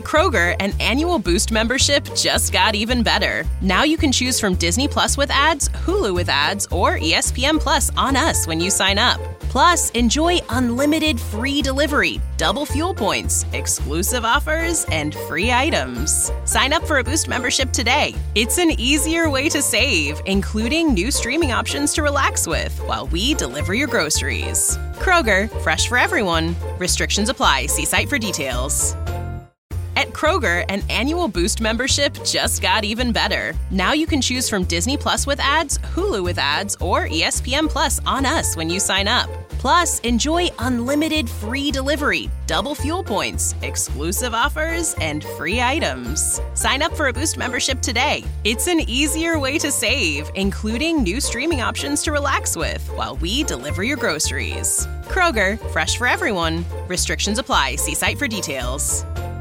Kroger, an annual Boost membership just got even better. Now you can choose from Disney Plus with ads, Hulu with ads, or ESPN Plus on us when you sign up. Plus, enjoy unlimited free delivery, double fuel points, exclusive offers, and free items. Sign up for a Boost membership today. It's an easier way to save, including new streaming options to relax with while we deliver your groceries. Kroger, fresh for everyone. Restrictions apply. See site for details. At Kroger, an annual Boost membership just got even better. Now you can choose from Disney Plus with ads, Hulu with ads, or ESPN Plus on us when you sign up. Plus, enjoy unlimited free delivery, double fuel points, exclusive offers, and free items. Sign up for a Boost membership today. It's an easier way to save, including new streaming options to relax with while we deliver your groceries. Kroger, fresh for everyone. Restrictions apply. See site for details.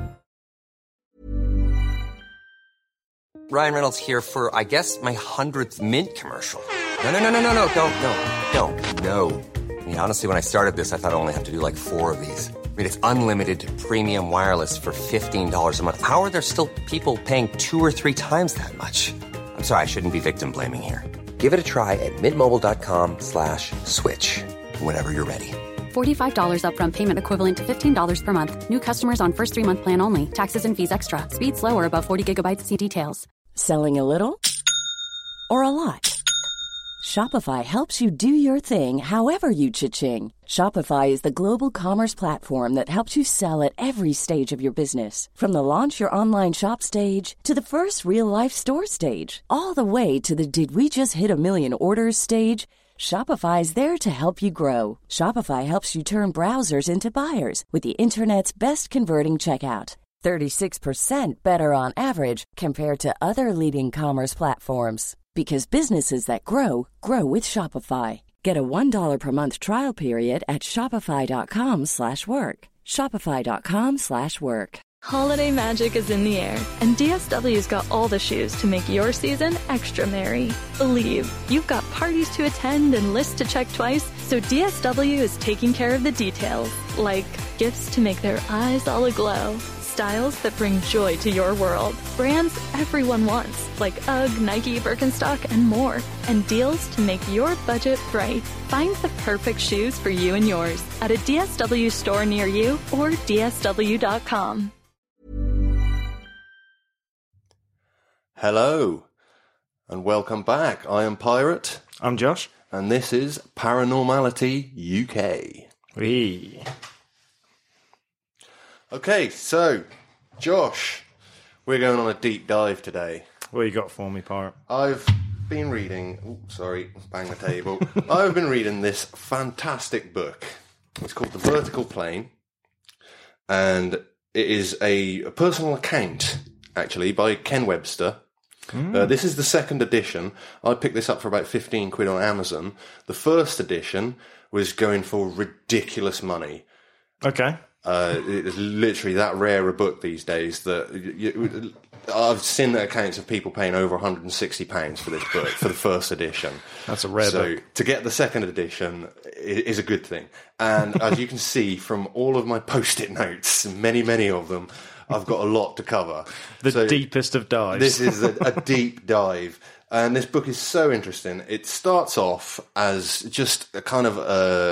Ryan Reynolds here for, I guess, my 100th Mint commercial. No. I mean, honestly, when I started this, I thought I only have to do like 4 of these. I mean, it's unlimited premium wireless for $15 a month. How are there still people paying 2 or 3 times that much? I'm sorry, I shouldn't be victim blaming here. Give it a try at mintmobile.com/switch. Whenever you're ready. $45 upfront payment equivalent to $15 per month. New customers on first 3-month plan only. Taxes and fees extra. Speed slower above 40 gigabytes. See details. Selling a little or a lot? Shopify helps you do your thing however you cha-ching. Shopify is the global commerce platform that helps you sell at every stage of your business. From the launch your online shop stage to the first real-life store stage, all the way to the did we just hit a million orders stage. Shopify is there to help you grow. Shopify helps you turn browsers into buyers with the internet's best converting checkout. 36% better on average compared to other leading commerce platforms. Because businesses that grow, grow with Shopify. Get a $1 per month trial period at shopify.com/work. Shopify.com/work. Holiday magic is in the air, and DSW's got all the shoes to make your season extra merry. Believe, you've got parties to attend and lists to check twice, so DSW is taking care of the details, like gifts to make their eyes all aglow, styles that bring joy to your world, brands everyone wants, like UGG, Nike, Birkenstock, and more, and deals to make your budget bright. Find the perfect shoes for you and yours at a DSW store near you or dsw.com. Hello, and welcome back. I am Pirate. I'm Josh. And this is Paranormality UK. Wee. Okay, so, Josh, we're going on a deep dive today. What you got for me, Pirate? I've been reading... bang the table. I've been reading this fantastic book. It's called The Vertical Plane, and it is a personal account, actually, by Ken Webster. This is the second edition. I picked this up for about 15 quid on Amazon. The first edition was going for ridiculous money. Okay. It's literally that rare a book these days that I've seen accounts of people paying over £160 for this book for the first edition. That's a rare book. So to get the second edition is a good thing. And as you can see from all of my post-it notes, many of them, I've got a lot to cover. The deepest of dives. This is a deep dive. And this book is so interesting. It starts off as just a kind of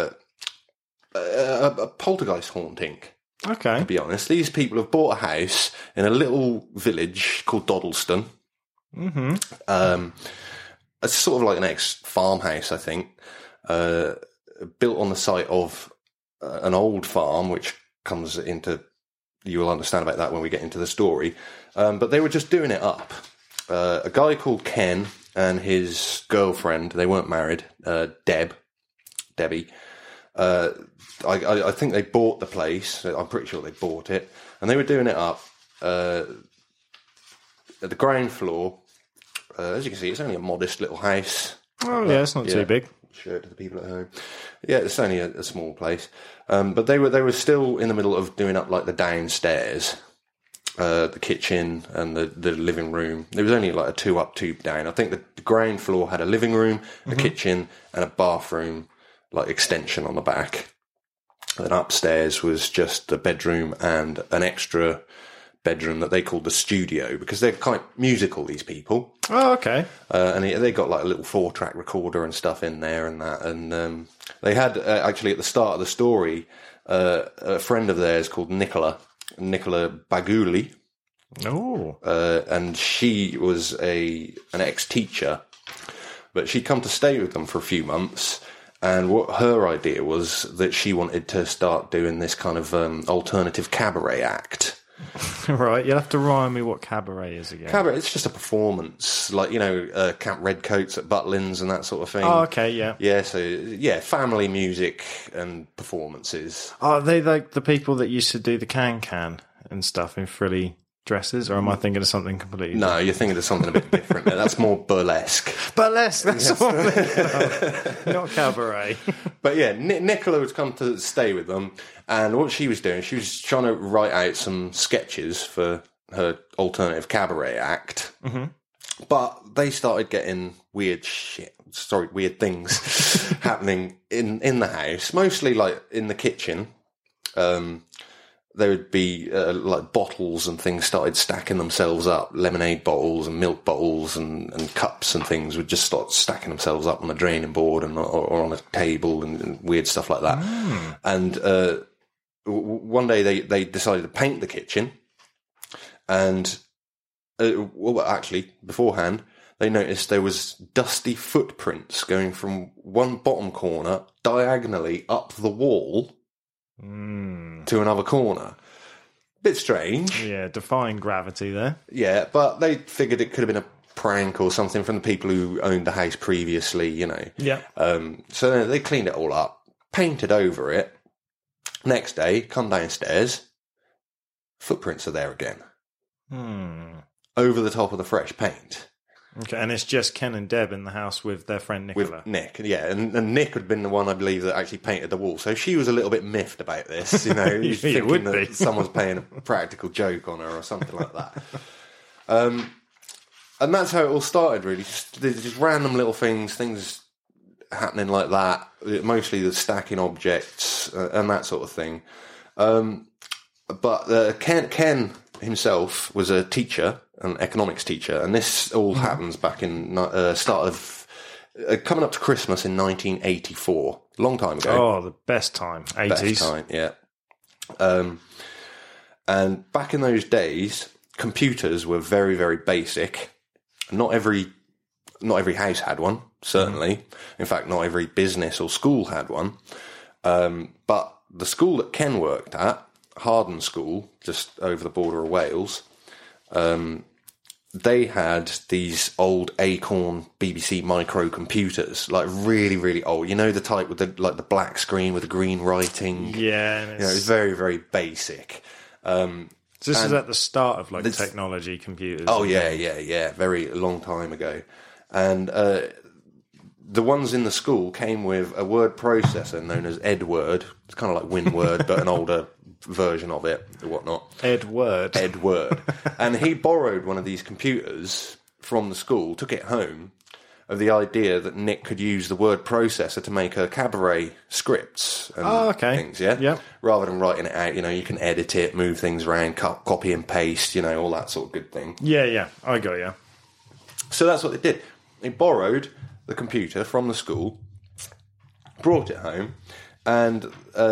a poltergeist haunting. Okay. To be honest, these people have bought a house in a little village called Doddleston. Mm-hmm. It's sort of like an ex-farmhouse, I think, built on the site of an old farm, which comes into... You will understand about that when we get into the story. But they were just doing it up. A guy called Ken and his girlfriend, they weren't married, Debbie. I think they bought the place. I'm pretty sure they bought it. And they were doing it up. At the ground floor, as you can see, it's only a modest little house. Oh, yeah, it's not too big. Show it to the people at home. Yeah, it's only a small place. But they were still in the middle of doing up like the downstairs, the kitchen and the living room. There was only like a 2-up, 2-down. I think the ground floor had a living room, a kitchen, and a bathroom like extension on the back. And upstairs was just the bedroom and an extra bedroom that they called the studio, because they're quite musical, these people. Oh, okay. And they got like a little 4-track recorder and stuff in there and that. And they had, actually, at the start of the story, a friend of theirs called Nicola Baguli. Oh. And she was an ex-teacher, but she'd come to stay with them for a few months. And what her idea was that she wanted to start doing this kind of alternative cabaret act. Right, you'll have to remind me what cabaret is again. Cabaret, it's just a performance, like, Camp Redcoats at Butlins and that sort of thing. Oh, okay, yeah. Yeah, so, yeah, family music and performances. Are they like the people that used to do the can and stuff in frilly dresses, or am I thinking of something completely No, different? you're thinking of something a bit different. That's more burlesque. Burlesque, that's what I'm thinking of. Not cabaret. But yeah, Nicola would come to stay with them, and what she was doing, she was trying to write out some sketches for her alternative cabaret act. Mm-hmm. But they started getting weird things happening in the house, mostly like in the kitchen. There would be like bottles and things started stacking themselves up. Lemonade bottles and milk bottles and cups and things would just start stacking themselves up on the draining board or on a table and weird stuff like that. Mm. And one day they decided to paint the kitchen. And actually, beforehand, they noticed there was dusty footprints going from one bottom corner diagonally up the wall to another corner. Bit strange. Yeah, defying gravity there. Yeah, but they figured it could have been a prank or something from the people who owned the house previously, Yeah. So they cleaned it all up, painted over it. Next day, come downstairs, footprints are there again. Over the top of the fresh paint. Okay, and it's just Ken and Deb in the house with their friend Nicola. With Nick, yeah. And Nick had been the one, I believe, that actually painted the wall. So she was a little bit miffed about this, You're thinking that someone's playing a practical joke on her or something like that. And that's how it all started, really. Just random little things happening like that. Mostly the stacking objects and that sort of thing. But Ken himself was a teacher, an economics teacher, and this all happens back in start of coming up to Christmas in 1984, long time ago. Oh, the best time, 80s. Best time, yeah. And back in those days, computers were very, very basic. Not every house had one, certainly. In fact, not every business or school had one. But the school that Ken worked at, Harden School, just over the border of Wales, they had these old Acorn BBC microcomputers, like really, really old. The type with the black screen with the green writing. Yeah, it was very, very basic. So this is at the start of technology computers. Oh yeah, very long time ago, and the ones in the school came with a word processor known as Edward. It's kind of like WinWord, but an older version of it or whatnot. Edward. And he borrowed one of these computers from the school, took it home, of the idea that Nick could use the word processor to make a cabaret scripts and things, yeah? Yeah. Rather than writing it out, you can edit it, move things around, copy and paste, all that sort of good thing. Yeah, I got you. So that's what they did. They borrowed the computer from the school, brought it home, and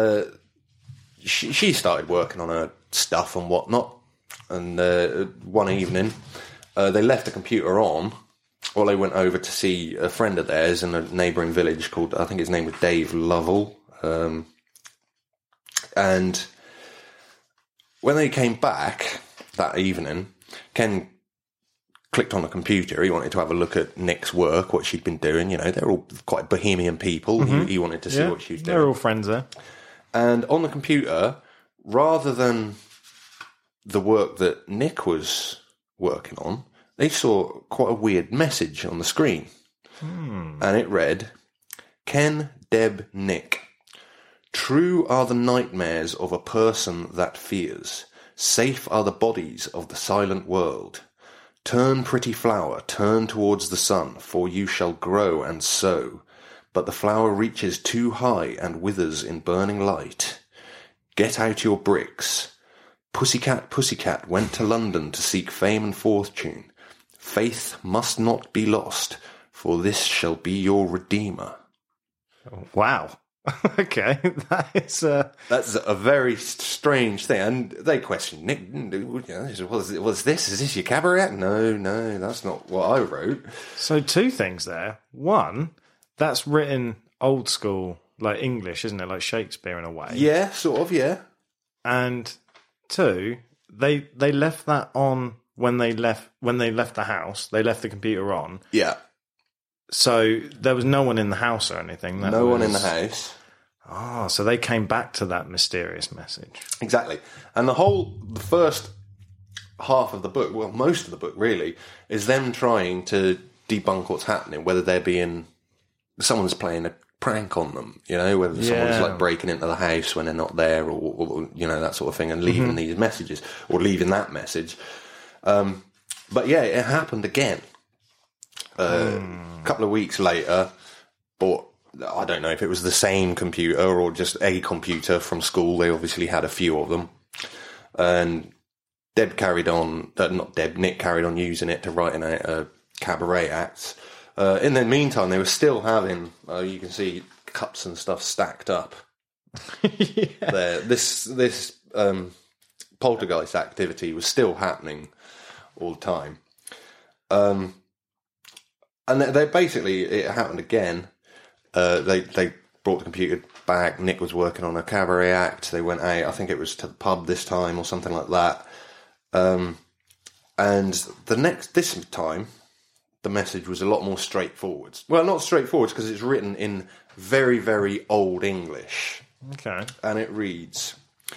she started working on her stuff and whatnot. And one evening, they left the computer on while they went over to see a friend of theirs in a neighbouring village called, I think his name was Dave Lovell. And when they came back that evening, Ken clicked on the computer. He wanted to have a look at Nick's work, what she'd been doing. They're all quite bohemian people. Mm-hmm. He wanted to see what she was doing. They're all friends there. And on the computer, rather than the work that Nick was working on, they saw quite a weird message on the screen. And it read, Ken, Deb, Nick. True are the nightmares of a person that fears. Safe are the bodies of the silent world. Turn, pretty flower, turn towards the sun, for you shall grow and sow. But the flower reaches too high and withers in burning light. Get out your bricks. Pussycat, pussycat went to London to seek fame and fortune. Faith must not be lost, for this shall be your redeemer. Wow. Okay, that's a very strange thing, and they questioned Nick. Was this? Is this your cabaret act? No, that's not what I wrote. So two things there. One, that's written old school, like English, isn't it? Like Shakespeare in a way. Yeah, sort of. Yeah. And two, they left that on when they left the house. They left the computer on. Yeah. So there was no one in the house or anything. No one in the house. Oh, so they came back to that mysterious message. Exactly. And the first half of the book, well, most of the book really, is them trying to debunk what's happening, whether someone's playing a prank on them, whether someone's like breaking into the house when they're not there or that sort of thing, and leaving these messages or leaving that message. But yeah, it happened again. A couple of weeks later, but I don't know if it was the same computer or just a computer from school. They obviously had a few of them. And Nick carried on using it to writing out cabaret acts. In the meantime, they were still having, you can see cups and stuff stacked up. There. This poltergeist activity was still happening all the time. And they basically, it happened again. They brought the computer back. Nick was working on a cabaret act. They went out, I think it was to the pub this time or something like that. And this time, the message was a lot more straightforward. Well, not straightforward because it's written in very, very old English. Okay. And it reads,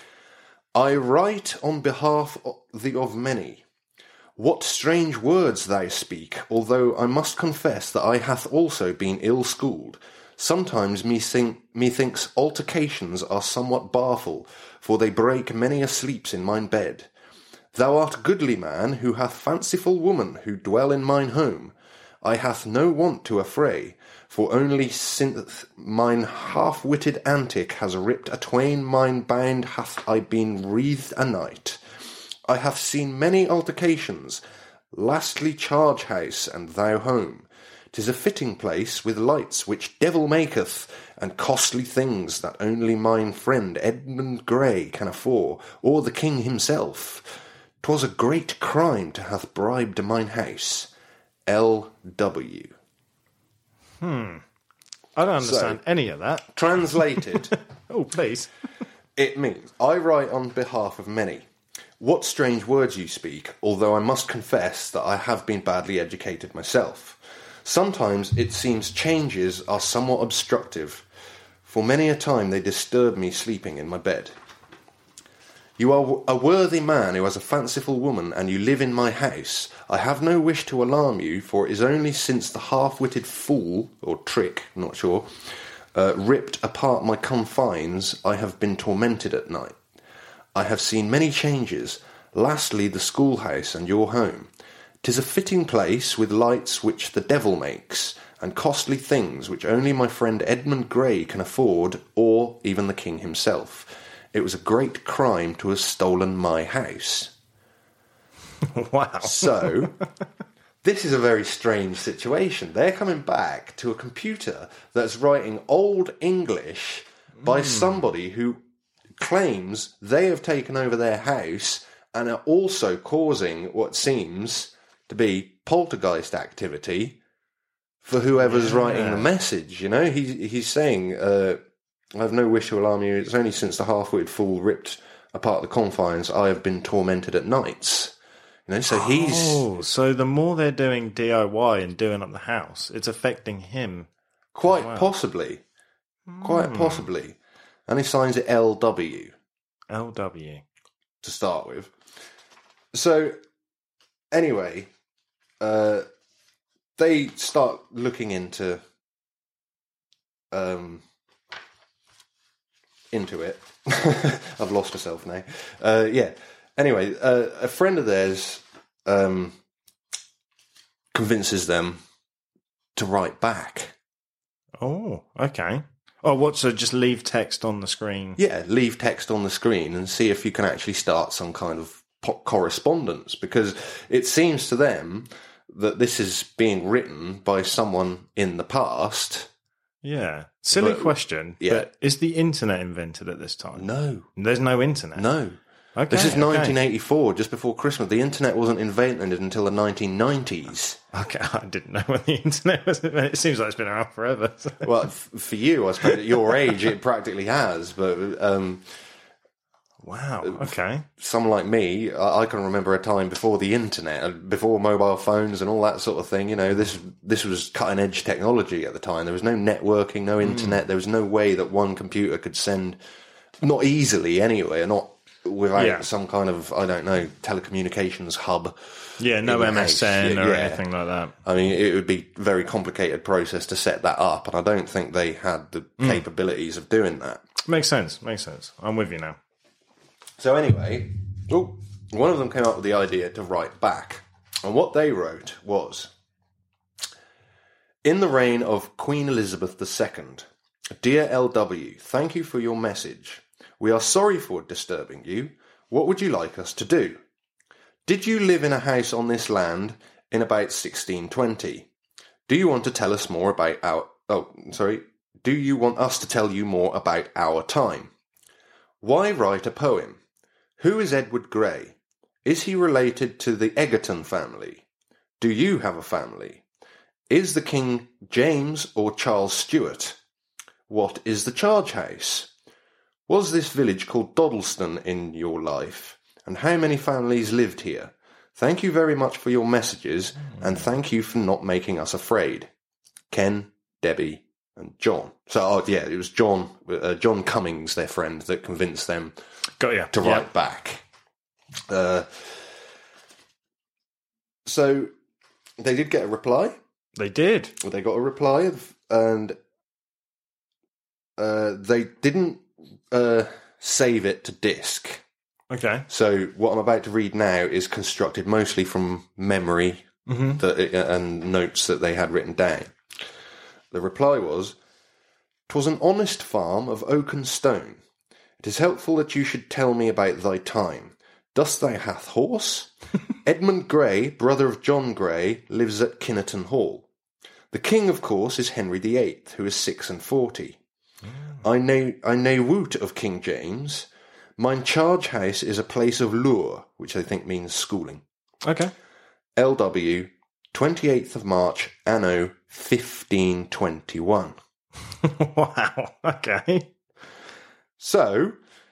I write on behalf of many. What strange words thou speak, although I must confess that I hath also been ill-schooled. Sometimes methinks altercations are somewhat barful, for they break many a sleeps in mine bed. Thou art goodly man, who hath fanciful woman, who dwell in mine home. I hath no want to affray, for only since mine half-witted antic has ripped atwain mine bound hath I been wreathed a night. I have seen many altercations, lastly charge house and thou home. 'Tis a fitting place with lights which devil maketh, and costly things that only mine friend Edmund Grey can afford, or the king himself. 'Twas a great crime to have bribed mine house. L.W. I don't understand any of that. Translated. Oh, please. It means, I write on behalf of many. What strange words you speak, although I must confess that I have been badly educated myself. Sometimes it seems changes are somewhat obstructive, for many a time they disturb me sleeping in my bed. You are a worthy man who has a fanciful woman, and you live in my house. I have no wish to alarm you, for it is only since the half-witted fool, or trick, not sure, ripped apart my confines, I have been tormented at night. I have seen many changes, lastly the schoolhouse and your home. 'Tis a fitting place with lights which the devil makes, and costly things which only my friend Edmund Grey can afford, or even the king himself. It was a great crime to have stolen my house. Wow. So, this is a very strange situation. They're coming back to a computer that's writing old English by somebody who claims they have taken over their house and are also causing what seems to be poltergeist activity for whoever's writing the message. He's saying, I have no wish to alarm you. It's only since the half-witted fool ripped apart the confines I have been tormented at nights. So he's... Oh, so the more they're doing DIY and doing up the house, it's affecting him. Quite possibly. Quite possibly. And he signs it LW. LW. To start with. So, anyway, they start looking into it. I've lost myself now. Anyway, a friend of theirs convinces them to write back. Oh, okay. Oh, what? So just leave text on the screen? Yeah, leave text on the screen and see if you can actually start some kind of correspondence, because it seems to them that this is being written by someone in the past. Yeah. Silly question, yeah. but is the internet invented at this time? No. There's no internet? No. Okay, This is 1984, just before Christmas. The internet wasn't invented until the 1990s. Okay, I didn't know when the internet was invented. It seems like it's been around forever. So. Well, for you, I suppose, at your age, it practically has. But Wow, okay. someone like me, I can remember a time before the internet, before mobile phones and all that sort of thing. You know, this was cutting edge technology at the time. There was no networking, no internet. There was no way that one computer could send, not easily anyway, not without some kind of, I don't know, telecommunications hub. Yeah, no MSN or anything like that. I mean, it would be a very complicated process to set that up, and I don't think they had the capabilities of doing that. Makes sense. I'm with you now. So anyway, one of them came up with the idea to write back. And what they wrote was, in the reign of Queen Elizabeth II, dear LW, thank you for your message. We are sorry for disturbing you. What would you like us to do? Did you live in a house on this land in about 1620? Do you want to tell us more about do you want us to tell you more about our time? Why write a poem? Who is Edward Grey? Is he related to the Egerton family? Do you have a family? Is the King James or Charles Stuart? What is the charge house? Was this village called Doddleston in your life? And how many families lived here? Thank you very much for your messages, and thank you for not making us afraid. Ken, Debbie, and John. So, it was John Cummings, their friend, that convinced them to write back. So, they did get a reply. They did. They got a reply, and they didn't save it to disk. Okay. So what I'm about to read now is constructed mostly from memory and notes that they had written down. The reply was, "'Twas an honest farm of oak and stone. It is helpful that you should tell me about thy time. Dost thou hath horse? Edmund Grey, brother of John Grey, lives at Kinnerton Hall. The king, of course, is Henry VIII, who is 46. I know woot of King James. Mine charge house is a place of lure, which I think means schooling. Okay. LW, 28th of March, anno 1521. Wow. Okay. So,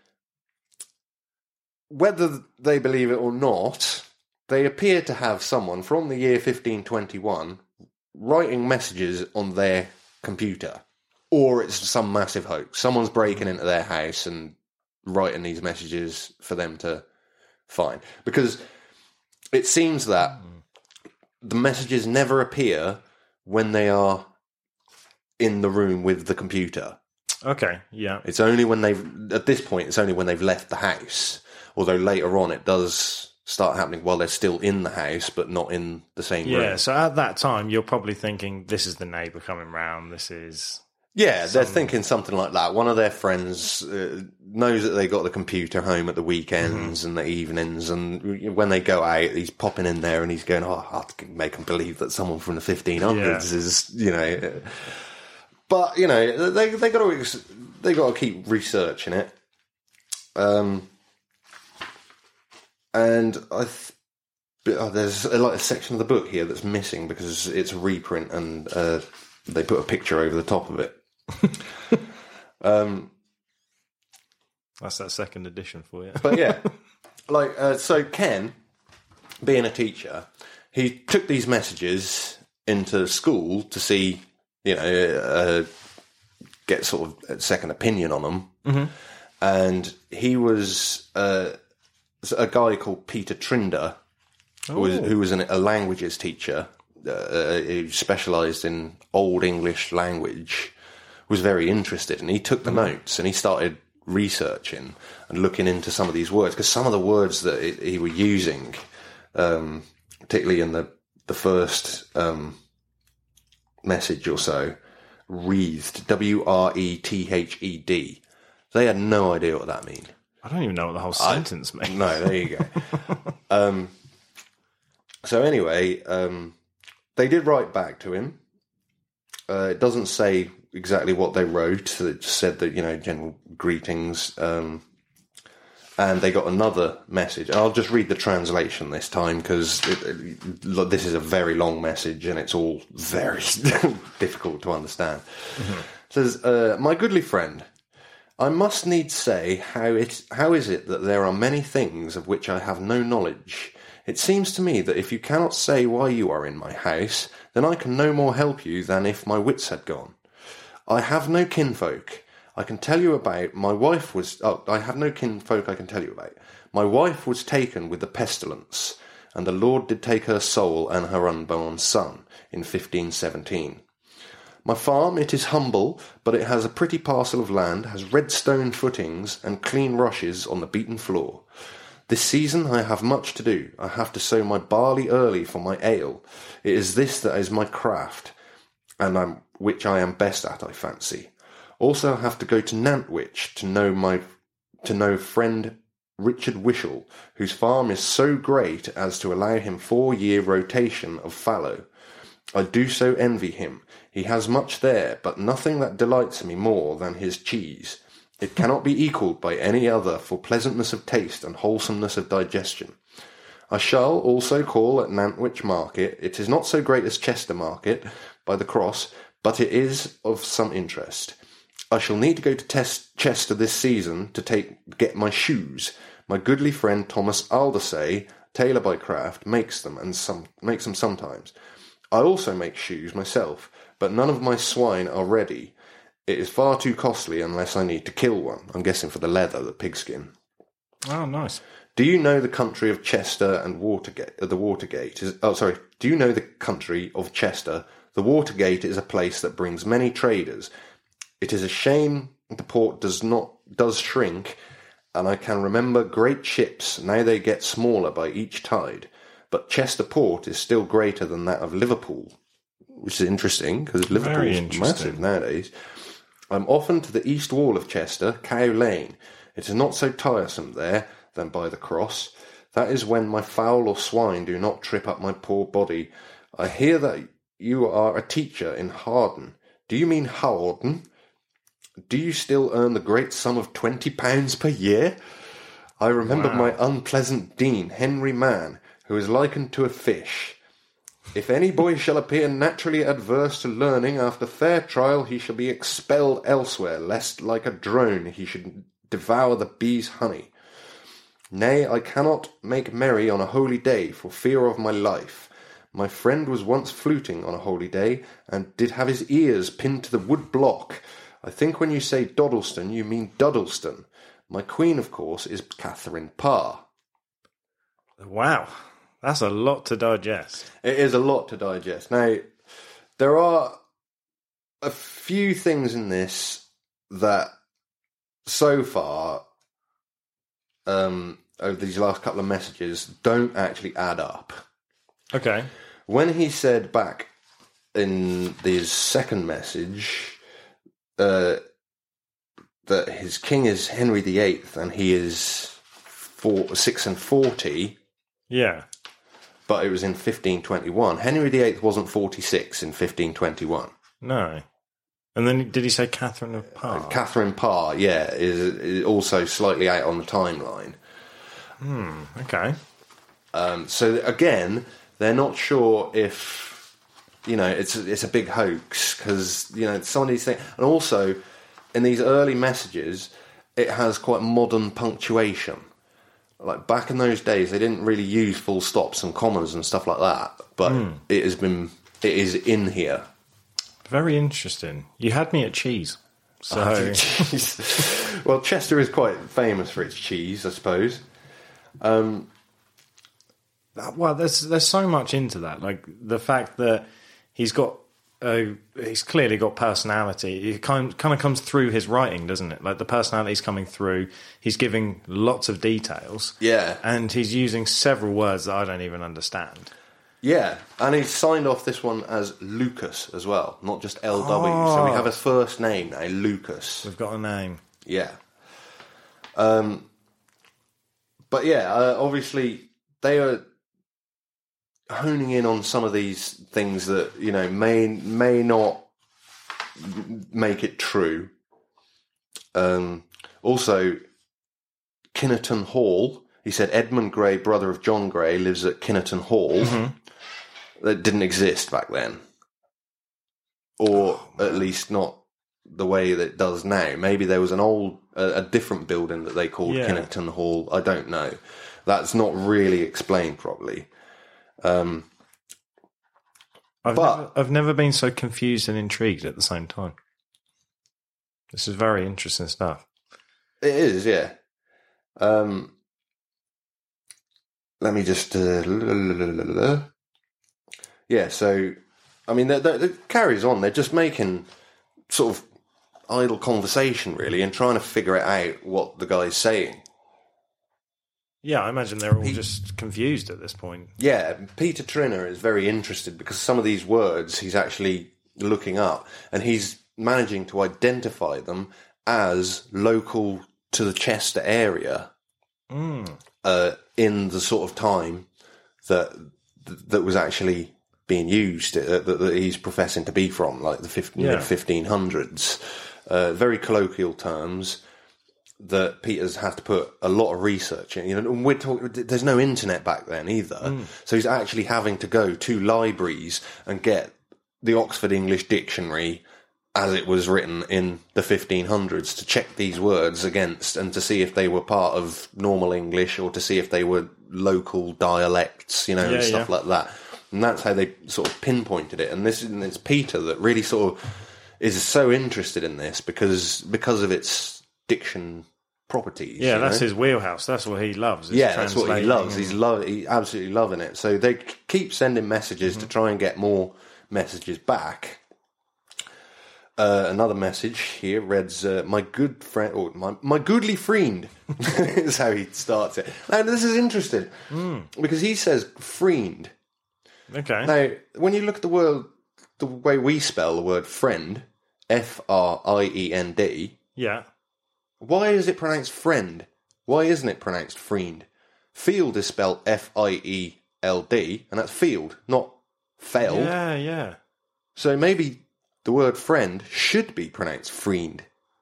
whether they believe it or not, they appear to have someone from the year 1521 writing messages on their computer. Or it's some massive hoax. Someone's breaking into their house and writing these messages for them to find. Because it seems that the messages never appear when they are in the room with the computer. Okay, yeah. It's only when at this point, it's only when they've left the house. Although later on it does start happening while they're still in the house, but not in the same room. Yeah, so at that time, you're probably thinking, this is the neighbour coming round, this is... Yeah, they're thinking something like that. One of their friends knows that they got the computer home at the weekends and the evenings, and when they go out, he's popping in there and he's going, I have to make them believe that someone from the 1500s is, But, they got to keep researching it. And there's a section of the book here that's missing because it's a reprint and they put a picture over the top of it. That's that second edition for you. But yeah, so Ken, being a teacher, he took these messages into school to see, get sort of a second opinion on them. Mm-hmm. And he was a guy called Peter Trinder, who was a languages teacher, who specialised in Old English language, was very interested, and he took the notes and he started researching and looking into some of these words, because some of the words that he was using, particularly in the first message or so, wreathed, W-R-E-T-H-E-D. They had no idea what that meant. I don't even know what the whole sentence means. No, there you go. So anyway, they did write back to him. It doesn't say exactly what they wrote. It just said that, general greetings. And they got another message. I'll just read the translation this time because this is a very long message and it's all very difficult to understand. Mm-hmm. It says, "My goodly friend, I must needs say, how is it that there are many things of which I have no knowledge? It seems to me that if you cannot say why you are in my house, then I can no more help you than if my wits had gone. I have no kinfolk I can tell you about. I have no kinfolk I can tell you about. My wife was taken with the pestilence, and the Lord did take her soul and her unborn son in 1517. My farm, it is humble, but it has a pretty parcel of land, has red stone footings, and clean rushes on the beaten floor. This season I have much to do. I have to sow my barley early for my ale. It is this that is my craft, and which I am best at, I fancy. Also I have to go to Nantwich to know friend Richard Wishel, whose farm is so great as to allow him 4-year rotation of fallow. I do so envy him. He has much there, but nothing that delights me more than his cheese. It cannot be equalled by any other for pleasantness of taste and wholesomeness of digestion. I shall also call at Nantwich Market. It is not so great as Chester Market, by the cross, but it is of some interest. I shall need to go to Chester this season to get my shoes. My goodly friend Thomas Aldersay, tailor by craft, makes them sometimes. I also make shoes myself, but none of my swine are ready. It is far too costly unless I need to kill one. I'm guessing for the leather, the pigskin. Oh, nice. Do you know the country of Chester and Watergate? Do you know the country of Chester? The Watergate is a place that brings many traders. It is a shame the port does shrink, and I can remember great ships. Now they get smaller by each tide, but Chester Port is still greater than that of Liverpool, which is interesting because Liverpool's massive nowadays. I'm often to the east wall of Chester, Cow Lane. It is not so tiresome there than by the cross. That is when my fowl or swine do not trip up my poor body. I hear that you are a teacher in Harden. Do you mean Hawarden? Do you still earn the great sum of £20 per year? I remember my unpleasant dean, Henry Mann, who is likened to a fish. If any boy shall appear naturally adverse to learning, after fair trial he shall be expelled elsewhere, lest like a drone he should devour the bee's honey. Nay, I cannot make merry on a holy day for fear of my life. My friend was once fluting on a holy day, and did have his ears pinned to the wood block. I think when you say Doddleston, you mean Duddleston. My queen, of course, is Catherine Parr. Wow, that's a lot to digest. It is a lot to digest. Now, there are a few things in this that, so far, over these last couple of messages, don't actually add up. Okay. When he said back in his second message that his king is Henry VIII and he is 6 and 40. Yeah. But it was in 1521. Henry VIII wasn't 46 in 1521. No. And then did he say Catherine of Parr? Catherine Parr, yeah, is also slightly out on the timeline. Okay. So again, they're not sure if, it's a big hoax because, some of these things. And also, in these early messages, it has quite modern punctuation. Like back in those days, they didn't really use full stops and commas and stuff like that. But it is in here. Very interesting. You had me at cheese. So, well, Chester is quite famous for its cheese, I suppose. Well, there's so much into that. Like the fact that he's clearly got personality. It kind of comes through his writing, doesn't it? Like the personality's coming through. He's giving lots of details. Yeah. And he's using several words that I don't even understand. Yeah, and he's signed off this one as Lucas as well, not just LW. So we have his first name now, Lucas. We've got a name. Yeah. But yeah, obviously they are honing in on some of these things that, you know, may not make it true. Also, Kinnerton Hall. He said Edmund Gray, brother of John Gray, lives at Kinnerton Hall. Mm-hmm. That didn't exist back then. Or at least not the way that it does now. Maybe there was a different building that they called Kinnerton Hall. I don't know. That's not really explained properly. I've never been so confused and intrigued at the same time. This is very interesting stuff. It is, yeah. Let me just... Yeah, so, I mean, it carries on. They're just making sort of idle conversation, really, and trying to figure it out what the guy's saying. Yeah, I imagine they're all just confused at this point. Yeah, Peter Trinner is very interested because some of these words he's actually looking up, and he's managing to identify them as local to the Chester area in the sort of time that was actually being used, that he's professing to be from, like the mid-1500s. Very colloquial terms that Peter's had to put a lot of research in. You know, and there's no internet back then either, so he's actually having to go to libraries and get the Oxford English Dictionary as it was written in the 1500s to check these words against and to see if they were part of normal English or to see if they were local dialects, you know, and stuff like that. And that's how they sort of pinpointed it. And it's Peter that really sort of is so interested in this because of its diction properties. Yeah, that's his wheelhouse. That's what he loves. That's what he loves. He's absolutely loving it. So they keep sending messages to try and get more messages back. Another message here reads, my good friend, or my goodly friend, is how he starts it. Now, this is interesting because he says friend. Okay. Now, when you look at the way we spell the word friend, Friend, yeah. Why is it pronounced friend? Why isn't it pronounced friend? Field is spelled Field, and that's field, not failed. Yeah, yeah. So maybe the word friend should be pronounced friend.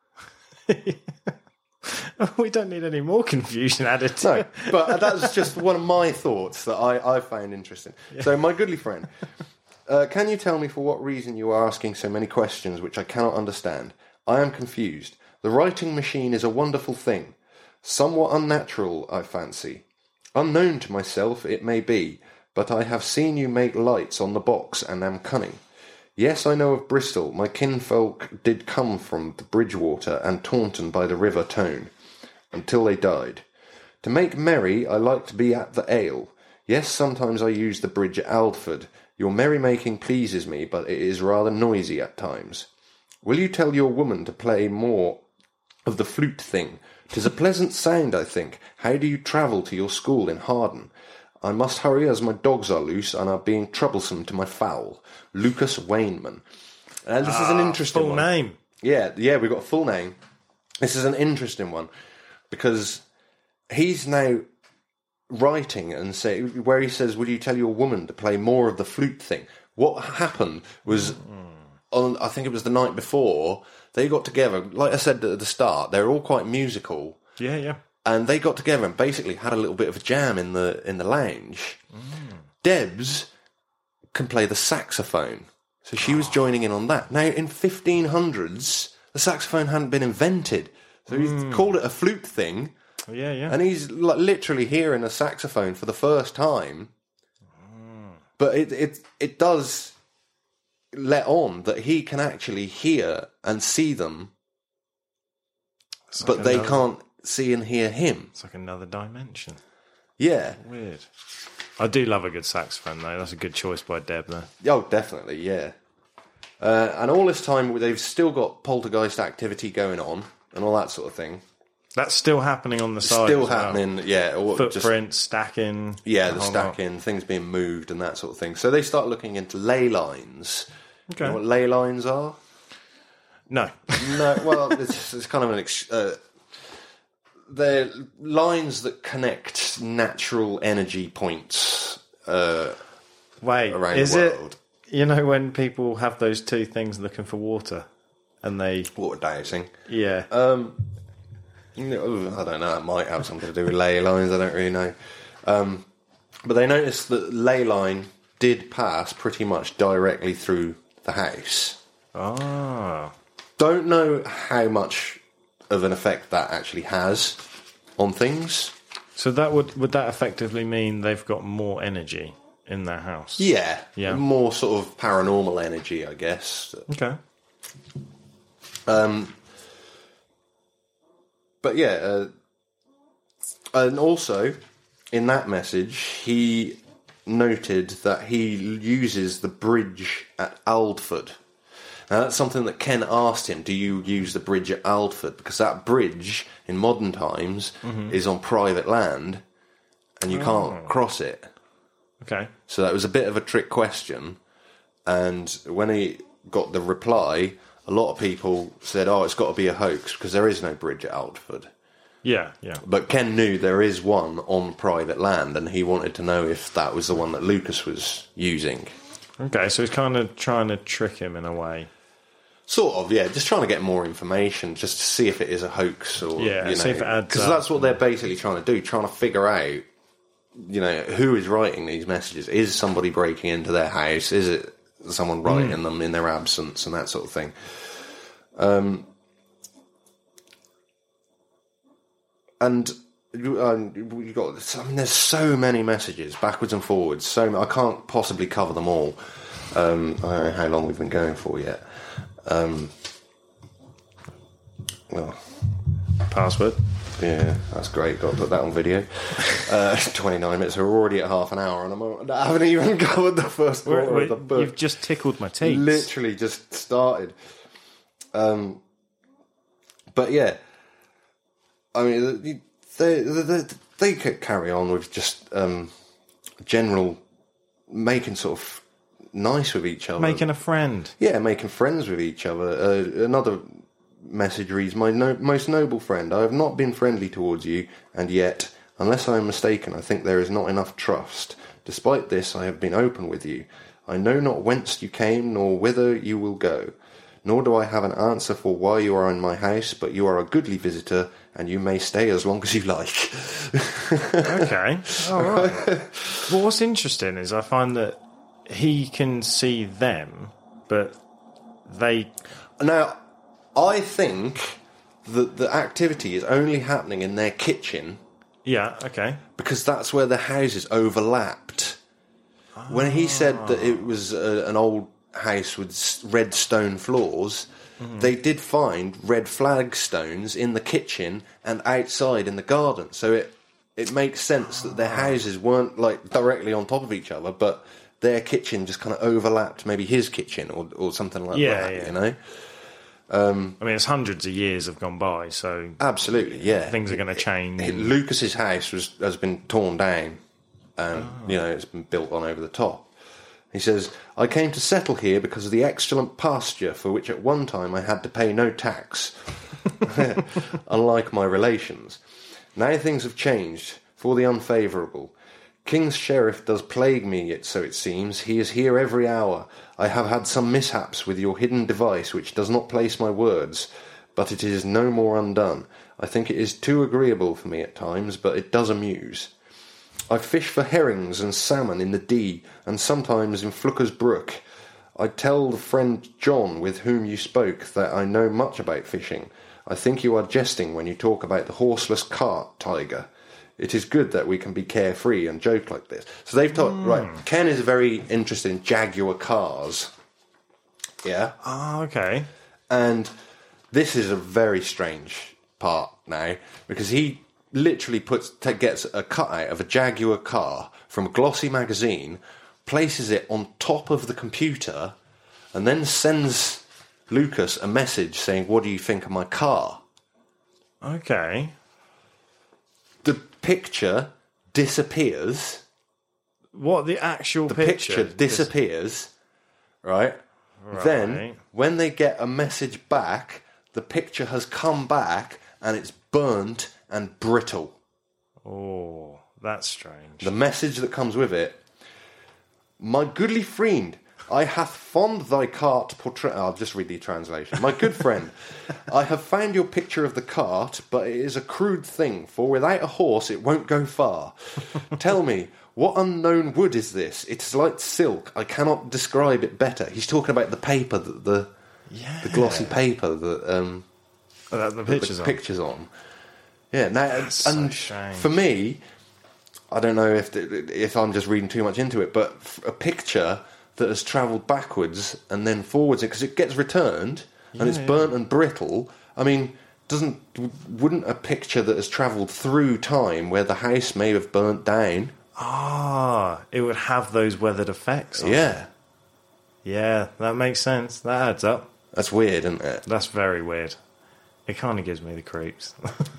We don't need any more confusion added to No, but that's just one of my thoughts that I found interesting. Yeah. So, my goodly friend, can you tell me for what reason you are asking so many questions which I cannot understand? I am confused. The writing machine is a wonderful thing. Somewhat unnatural, I fancy. Unknown to myself, it may be, but I have seen you make lights on the box and am cunning. Yes, I know of Bristol. My kinfolk did come from the Bridgewater and Taunton by the River Tone, until they died. To make merry, I like to be at the ale. Yes, sometimes I use the bridge at Aldford. Your merry-making pleases me, but it is rather noisy at times. Will you tell your woman to play more of the flute thing? 'Tis a pleasant sound, I think. How do you travel to your school in Harden? I must hurry as my dogs are loose and are being troublesome to my fowl. Lucas Wainman. This is an interesting full one. name. Yeah, we've got a full name. This is an interesting one because he's now writing and where he says, "Would you tell your woman to play more of the flute thing?" What happened was, I think it was the night before, they got together. Like I said at the start, they're all quite musical. Yeah, yeah. And they got together and basically had a little bit of a jam in the lounge. Debs can play the saxophone, so she was joining in on that. Now, in 1500s, the saxophone hadn't been invented, so he called it a flute thing. Yeah, yeah. And he's literally hearing a saxophone for the first time. But it does let on that he can actually hear and see them, but they can't see and hear him. It's like another dimension. Yeah. Weird. I do love a good saxophone, though. That's a good choice by Deb, though. Oh, definitely, yeah. And all this time, they've still got poltergeist activity going on and all that sort of thing. That's still happening on the side. Still as well. happening, yeah. Or Footprints, stacking. the stacking, things being moved and that sort of thing. So they start looking into ley lines. Okay. You know what ley lines are? No. No, well, it's kind of they're lines that connect natural energy points Wait, around is the world. it? You know when people have those two things looking for water, and they Water dowsing. yeah. I don't know. That might have something to do with ley lines. I don't really know. But they noticed that ley line did pass pretty much directly through the house. Ah. Don't know how much of an effect that actually has on things. So that would that effectively mean they've got more energy in their house? Yeah. Yeah. More sort of paranormal energy, I guess. Okay. But yeah, and also in that message, he noted that he uses the bridge at Aldford. Now that's something that Ken asked him, do you use the bridge at Aldford? Because that bridge, in modern times, is on private land, and you can't cross it. Okay. So that was a bit of a trick question, and when he got the reply, a lot of people said, oh, it's got to be a hoax, because there is no bridge at Aldford. Yeah, yeah. But Ken knew there is one on private land, and he wanted to know if that was the one that Lucas was using. Okay, so he's kind of trying to trick him in a way. Sort of, yeah. Just trying to get more information, just to see if it is a hoax or see if it adds because up. that's what they're basically trying to do, trying to figure out, who is writing these messages. Is somebody breaking into their house? Is it someone writing them in their absence and that sort of thing? And you got. I mean, there's so many messages backwards and forwards. I can't possibly cover them all. I don't know how long we've been going for yet. Password. Yeah, that's great. Got to put that on video. 29 minutes. We're already at half an hour, and I haven't even covered the first quarter of the book. You've just tickled my teeth. Literally just started. But yeah, I mean, they could carry on with just general making sort of nice with each other. Making a friend. Yeah, making friends with each other. Another message reads, my most noble friend, I have not been friendly towards you, and yet, unless I am mistaken, I think there is not enough trust. Despite this, I have been open with you. I know not whence you came, nor whither you will go. Nor do I have an answer for why you are in my house, but you are a goodly visitor, and you may stay as long as you like. Okay, all right. Well, what's interesting is I find that he can see them, but they... Now, I think that the activity is only happening in their kitchen. Yeah, okay. Because that's where the houses overlapped. When he said that it was an old house with red stone floors, they did find red flagstones in the kitchen and outside in the garden. So it makes sense that their houses weren't like directly on top of each other, but their kitchen just kind of overlapped maybe his kitchen or something like that, you know? I mean, it's hundreds of years have gone by, so... Absolutely, yeah. Things are going to change. Lucas's house has been torn down, and, it's been built on over the top. He says, I came to settle here because of the excellent pasture for which at one time I had to pay no tax, unlike my relations. Now things have changed, for the unfavourable. King's sheriff does plague me, so it seems. He is here every hour. I have had some mishaps with your hidden device, which does not place my words, but it is no more undone. I think it is too agreeable for me at times, but it does amuse. I fish for herrings and salmon in the Dee, and sometimes in Flooker's Brook. I tell the friend John with whom you spoke that I know much about fishing. I think you are jesting when you talk about the horseless cart tiger. It is good that we can be carefree and joke like this. So they've taught, right, Ken is very interested in Jaguar cars. Yeah? Oh, okay. And this is a very strange part now, because he literally gets a cutout of a Jaguar car from a glossy magazine, places it on top of the computer, and then sends Lucas a message saying, what do you think of my car? Okay. picture disappears. What, the actual The picture disappears, right? Then, when they get a message back, the picture has come back and it's burnt and brittle. Oh, that's strange. The message that comes with it: "My goodly friend, I hath found thy cart portray." I'll just read the translation. "My good friend, I have found your picture of the cart, but it is a crude thing, for without a horse it won't go far. Tell me, what unknown wood is this? It is like silk. I cannot describe it better." He's talking about the paper, the glossy paper that the picture's on. Yeah, now, That's and so strange. for me, I don't know if I'm just reading too much into it, but a picture that has travelled backwards and then forwards, because it gets returned and it's burnt and brittle. I mean, wouldn't a picture that has travelled through time, where the house may have burnt down, it would have those weathered effects on it. yeah, Yeah, that makes sense. That adds up. that's weird, isn't it? That's very weird. It kind of gives me the creeps.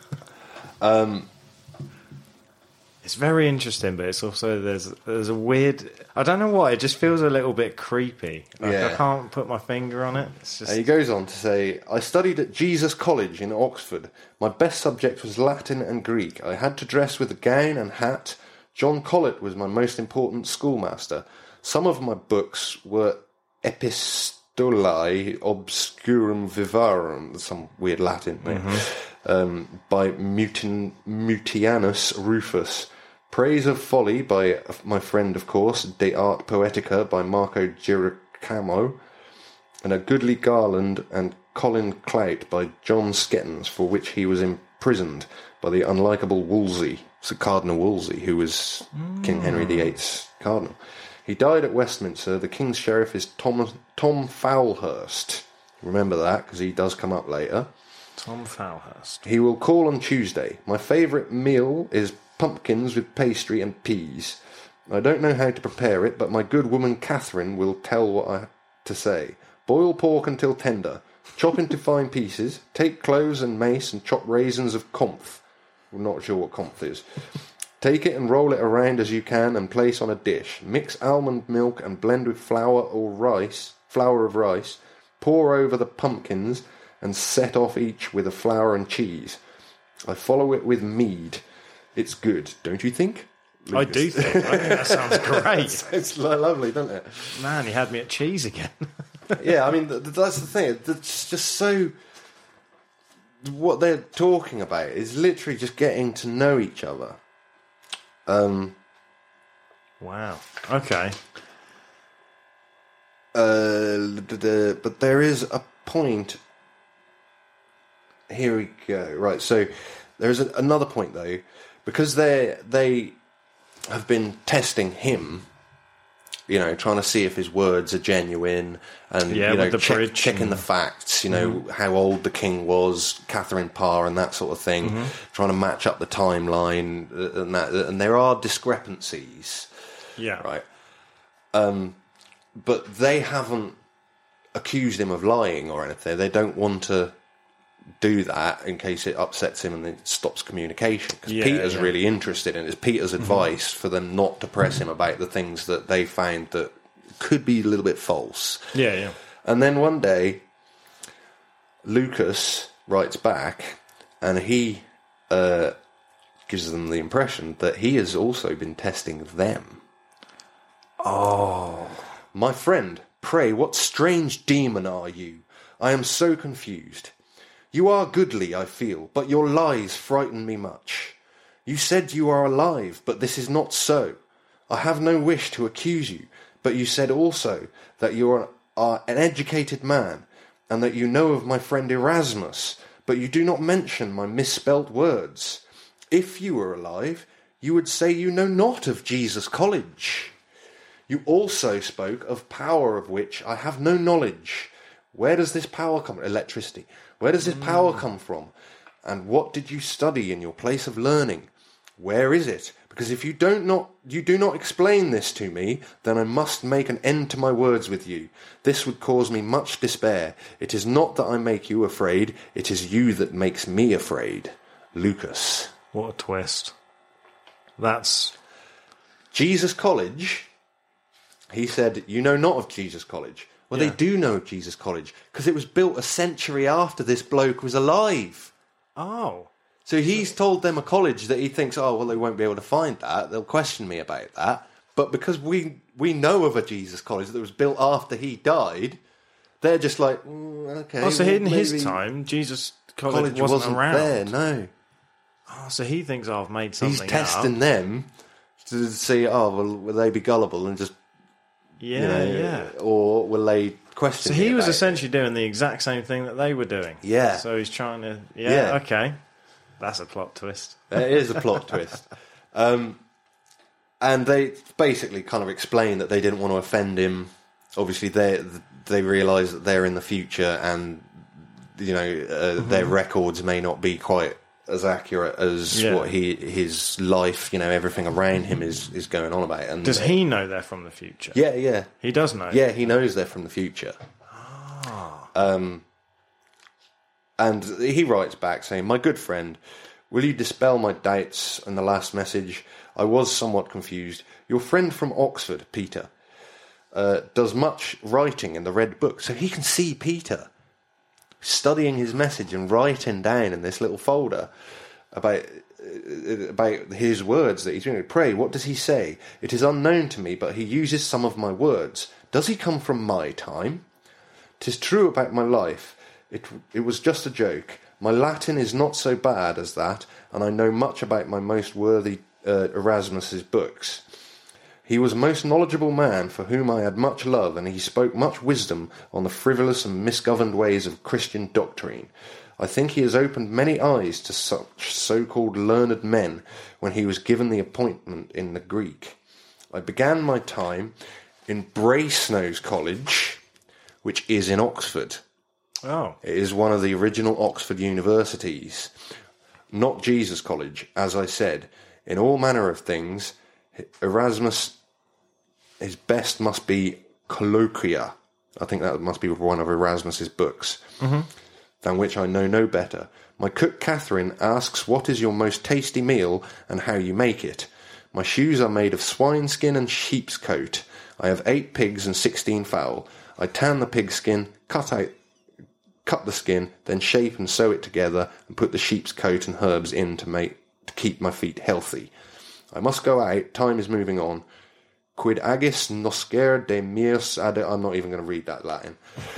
It's very interesting, but it's also there's a weird. I don't know why. It just feels a little bit creepy. Like, Yeah. I can't put my finger on it. It's just He goes on to say, "I studied at Jesus College in Oxford. My best subject was Latin and Greek. I had to dress with a gown and hat. John Colet was my most important schoolmaster. Some of my books were Epistolae Obscurum Vivarum," some weird Latin name, by Mutianus Rufus. "Praise of Folly" by my friend, of course, De Arte Poetica by Marco Girolamo, and A Goodly Garland and Colin Clout by John Skettons, for which he was imprisoned by the unlikable Wolsey, Sir Cardinal Wolsey, who was King Henry VIII's cardinal. He died at Westminster. The King's Sheriff is Tom Foulhurst. Remember that, because he does come up later. Tom Foulhurst. "He will call on Tuesday. My favourite meal is pumpkins with pastry and peas. I don't know how to prepare it, but my good woman Catherine will tell what I to say. Boil pork until tender. Chop into fine pieces. Take cloves and mace and chop raisins of comf." I'm not sure what comf is. "Take it and roll it around as you can and place on a dish. Mix almond milk and blend with flour of rice. Pour over the pumpkins and set off each with a flour and cheese. I follow it with mead. It's good, don't you think?" I do think. I think that sounds great. It's lovely, doesn't it? Man, you had me at cheese again. Yeah, I mean, that's the thing. It's just so... What they're talking about is literally just getting to know each other. Wow. Okay. But there is a point... Here we go. Right, so there's another point, though. Because they have been testing him, you know, trying to see if his words are genuine, and you know, checking the facts, you know, how old the king was, Catherine Parr, and that sort of thing, trying to match up the timeline, and there are discrepancies. Yeah. Right. But they haven't accused him of lying or anything. They don't want to do that in case it upsets him and it stops communication, because Peter's really interested in it. It's Peter's advice for them not to press him about the things that they found that could be a little bit false. And then one day Lucas writes back and he gives them the impression that he has also been testing them. "My friend, pray what strange demon are you? I am so confused. You are goodly, I feel, but your lies frighten me much. You said you are alive, but this is not so. I have no wish to accuse you, but you said also that you are an educated man, and that you know of my friend Erasmus, but you do not mention my misspelt words. If you were alive, you would say you know not of Jesus College. You also spoke of power of which I have no knowledge. Where does this power come from? Electricity. Where does this power come from? And what did you study in your place of learning? Where is it? Because if you do not explain this to me, then I must make an end to my words with you. This would cause me much despair. It is not that I make you afraid, it is you that makes me afraid. Lucas." What a twist. That's... Jesus College, he said, you know not of Jesus College. Well, Yeah. they do know of Jesus College, because it was built a century after this bloke was alive. Oh. So he's told them a college that he thinks, oh, well, they won't be able to find that. They'll question me about that. But because we know of a Jesus College that was built after he died, they're just like, okay. Oh, so well, in his maybe time, Jesus college wasn't around. there, no. Oh, so he thinks, I've made something He's testing up. them to see, oh, well, will they be gullible and just, Yeah. or will they question So me he was about it? essentially doing the exact same thing that they were doing. Yeah. So he's trying to... Yeah. Okay. That's a plot twist. It is a plot twist. And they basically kind of explain that they didn't want to offend him. Obviously, they realise that they're in the future, and their records may not be quite as accurate as what his life, everything around him is going on about. And Does he know they're from the future? Yeah. He does know. Yeah, he knows they're from the future. And he writes back saying, "My good friend, will you dispel my doubts in the last message? I was somewhat confused. Your friend from Oxford, Peter, does much writing in the Red Book." So he can see Peter studying his message and writing down in this little folder about his words that he's doing. "Pray, what does he say? It is unknown to me, but he uses some of my words. Does he come from my time? 'Tis true about my life. It was just a joke. My Latin is not so bad as that, and I know much about my most worthy Erasmus's books. He was a most knowledgeable man for whom I had much love, and he spoke much wisdom on the frivolous and misgoverned ways of Christian doctrine. I think he has opened many eyes to such so-called learned men when he was given the appointment in the Greek. I began my time in Brasenose College, which is in Oxford. Oh. It is one of the original Oxford universities. Not Jesus College, as I said. In all manner of things, Erasmus, his best must be Colloquia. I think that must be one of Erasmus's books, than which I know no better. My cook Catherine asks what is your most tasty meal and how you make it. My shoes are made of swineskin and sheep's coat. I have 8 pigs and 16 fowl. I tan the pig skin, cut the skin, then shape and sew it together, and put the sheep's coat and herbs in to keep my feet healthy. I must go out. Time is moving on. Quid agis noscere de meus ad... I'm not even going to read that Latin.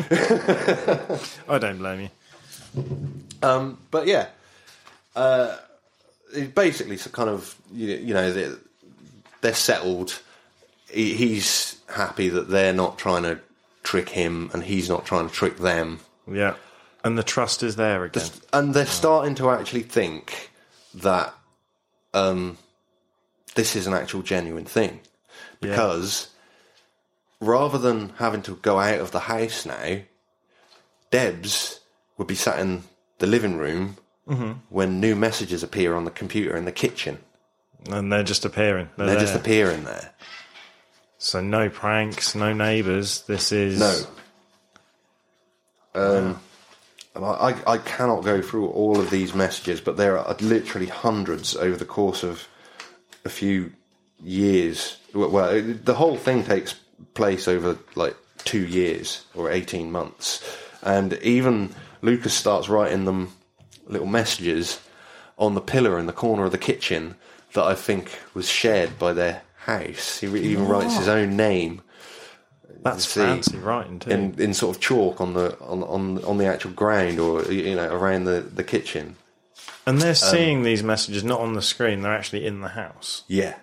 I don't blame you. But yeah, it basically kind of, they're settled. He's happy that they're not trying to trick him, and he's not trying to trick them. Yeah. And the trust is there again. And they're starting to actually think that this is an actual genuine thing. Because rather than having to go out of the house now, Debs would be sat in the living room when new messages appear on the computer in the kitchen. And they're just appearing. They're just appearing there. So no pranks, no neighbours. This is... No. I cannot go through all of these messages, but there are literally hundreds over the course of a few years. Well, the whole thing takes place over like 2 years or 18 months. And even Lucas starts writing them little messages on the pillar in the corner of the kitchen that I think was shared by their house. He even writes his own name. That's fancy writing too. In sort of chalk on the actual ground, or around the kitchen. And they're seeing these messages not on the screen; they're actually in the house. Yeah.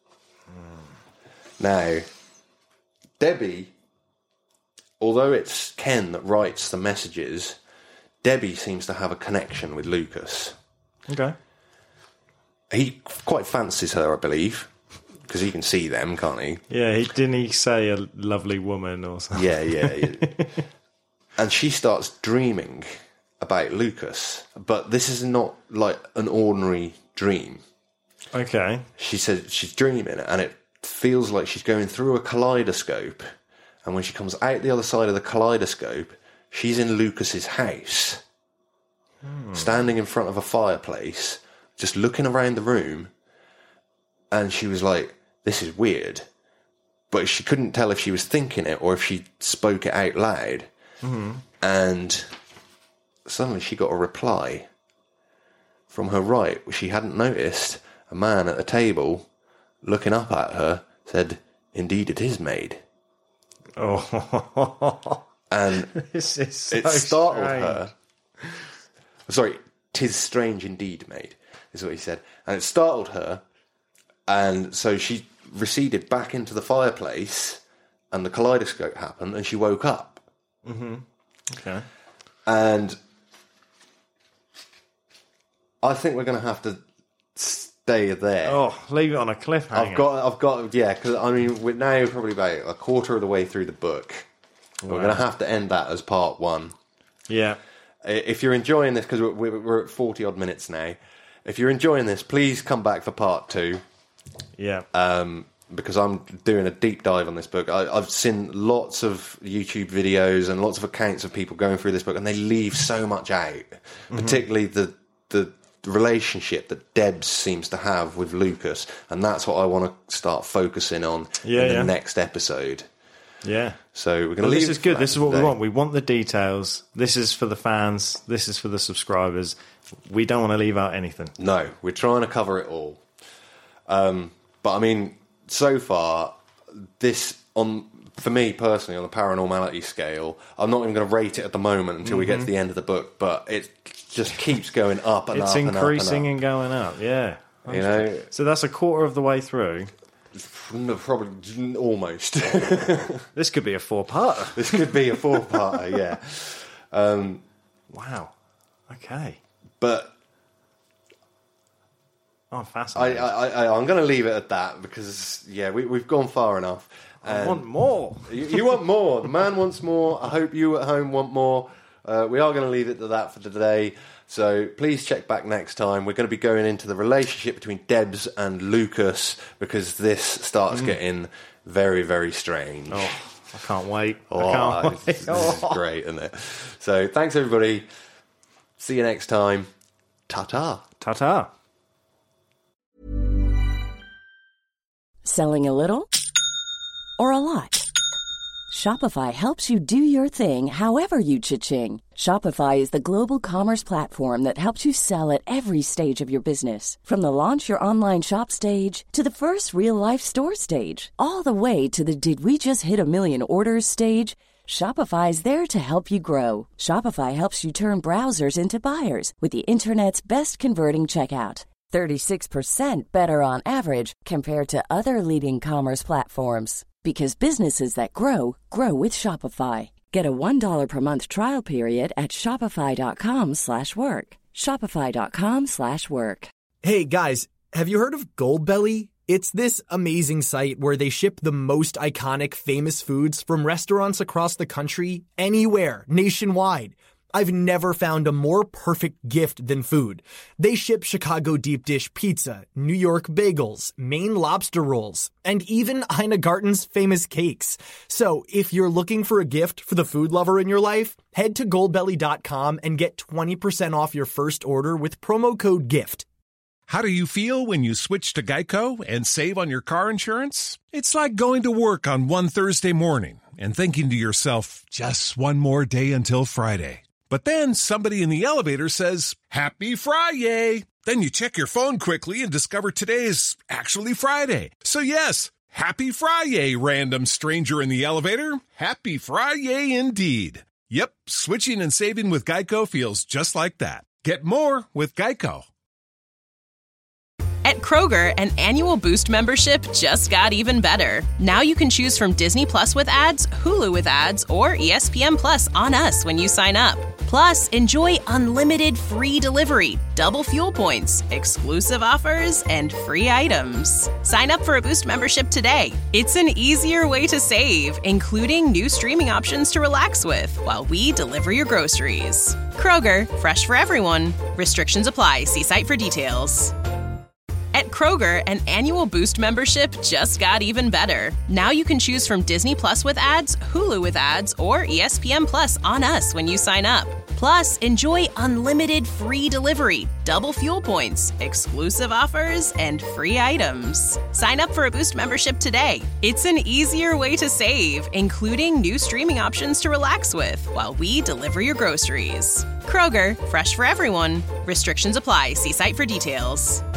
Now, Debbie, although it's Ken that writes the messages, Debbie seems to have a connection with Lucas. Okay. He quite fancies her, I believe, because he can see them, can't he? Yeah, didn't he say a lovely woman or something? Yeah. And she starts dreaming about Lucas, but this is not like an ordinary dream. Okay. She said she's dreaming, and it feels like she's going through a kaleidoscope, and when she comes out the other side of the kaleidoscope, she's in Lucas's house, standing in front of a fireplace, just looking around the room, And she was like, this is weird. But she couldn't tell if she was thinking it or if she spoke it out loud. Mm-hmm. And suddenly she got a reply from her right, which she hadn't noticed. A man at a table looking up at her said, "Indeed it is, maid." Oh. And this is so it startled strange. her. Sorry, "'Tis strange indeed, maid," is what he said. And it startled her. And so she receded back into the fireplace, and the kaleidoscope happened, and she woke up. Mm-hmm. Okay. And I think we're going to have to stay there. Oh, leave it on a cliffhanger. I've got, yeah, because I mean, we're now probably about a quarter of the way through the book. Wow. We're going to have to end that as part 1. Yeah. If you're enjoying this, because we're at 40 odd minutes now, if you're enjoying this, please come back for part 2. Yeah. Because I'm doing a deep dive on this book. I've seen lots of YouTube videos and lots of accounts of people going through this book, and they leave so much out, particularly the relationship that Debs seems to have with Lucas, and that's what I want to start focusing on in the next episode. Yeah. So we're going to leave. This is good. This is what we want. We want the details. This is for the fans. This is for the subscribers. We don't want to leave out anything. No, we're trying to cover it all. But I mean, so far, this for me personally, on the paranormality scale, I'm not even going to rate it at the moment until we get to the end of the book. But it just keeps going up and it's up. It's increasing and and going up. Yeah. You know. So that's a quarter of the way through. Probably almost. This could be a 4-parter. This could be a 4-parter. Yeah. Wow. Okay. But. Oh, fascinating. I'm going to leave it at that because, yeah, we've gone far enough. I want more. You want more. The man wants more. I hope you at home want more. We are going to leave it to that for today. So please check back next time. We're going to be going into the relationship between Debs and Lucas because this starts getting very, very strange. Oh, I can't wait. This is great, isn't it? So thanks, everybody. See you next time. Ta-ta. Ta-ta. Selling a little or a lot? Shopify helps you do your thing however you cha-ching. Shopify is the global commerce platform that helps you sell at every stage of your business. From the launch your online shop stage to the first real-life store stage, all the way to the did we just hit a million orders stage. Shopify is there to help you grow. Shopify helps you turn browsers into buyers with the internet's best converting checkout. 36% better on average compared to other leading commerce platforms. Because businesses that grow, grow with Shopify. Get a $1 per month trial period at shopify.com/work. Shopify.com/work. Hey guys, have you heard of Goldbelly? It's this amazing site where they ship the most iconic famous foods from restaurants across the country, anywhere, nationwide. I've never found a more perfect gift than food. They ship Chicago deep dish pizza, New York bagels, Maine lobster rolls, and even Ina Garten's famous cakes. So if you're looking for a gift for the food lover in your life, head to goldbelly.com and get 20% off your first order with promo code GIFT. How do you feel when you switch to Geico and save on your car insurance? It's like going to work on one Thursday morning and thinking to yourself, just one more day until Friday. But then somebody in the elevator says, "Happy Friday!" Then you check your phone quickly and discover today is actually Friday. So yes, happy Friday, random stranger in the elevator. Happy Friday indeed. Yep, switching and saving with Geico feels just like that. Get more with Geico. At Kroger, an annual Boost membership just got even better. Now you can choose from Disney Plus with ads, Hulu with ads, or ESPN Plus on us when you sign up. Plus, enjoy unlimited free delivery, double fuel points, exclusive offers, and free items. Sign up for a Boost membership today. It's an easier way to save, including new streaming options to relax with while we deliver your groceries. Kroger, fresh for everyone. Restrictions apply. See site for details. At Kroger, an annual Boost membership just got even better. Now you can choose from Disney Plus with ads, Hulu with ads, or ESPN Plus on us when you sign up. Plus, enjoy unlimited free delivery, double fuel points, exclusive offers, and free items. Sign up for a Boost membership today. It's an easier way to save, including new streaming options to relax with while we deliver your groceries. Kroger, fresh for everyone. Restrictions apply. See site for details.